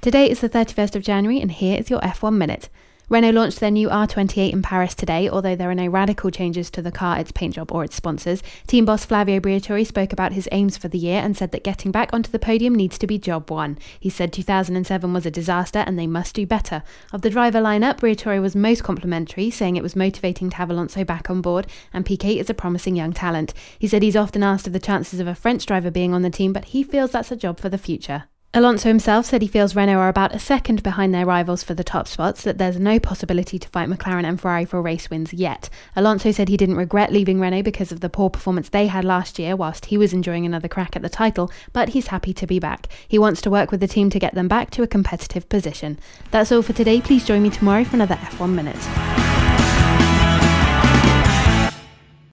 Today is the 31st of January and here is your F1 Minute. Renault launched their new R28 in Paris today, although there are no radical changes to the car, its paint job or its sponsors. Team boss Flavio Briatore spoke about his aims for the year and said that getting back onto the podium needs to be job one. He said 2007 was a disaster and they must do better. Of the driver lineup, Briatore was most complimentary, saying it was motivating to have Alonso back on board, and Piquet is a promising young talent. He said he's often asked of the chances of a French driver being on the team, but he feels that's a job for the future. Alonso himself said he feels Renault are about a second behind their rivals for the top spots, that there's no possibility to fight McLaren and Ferrari for race wins yet. Alonso said he didn't regret leaving Renault because of the poor performance they had last year whilst he was enjoying another crack at the title, but he's happy to be back. He wants to work with the team to get them back to a competitive position. That's all for today. Please join me tomorrow for another F1 Minute.